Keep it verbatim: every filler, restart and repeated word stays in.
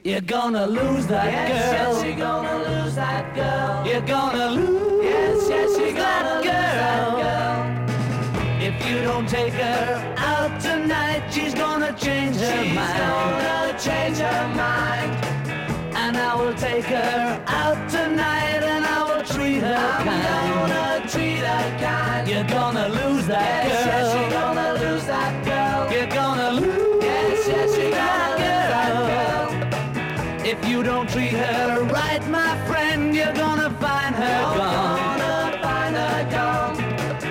You're gonna lose that yes, girl. Yes, you're gonna lose that girl. You're gonna lose yes, yes, you're that, gonna girl. lose that girl. If you don't take her out tonight, she's gonna change her she's mind. She's gonna change her mind. And I will take her out tonight, and I will treat her I'm kind. gonna treat her kind. You're gonna lose that yes, girl.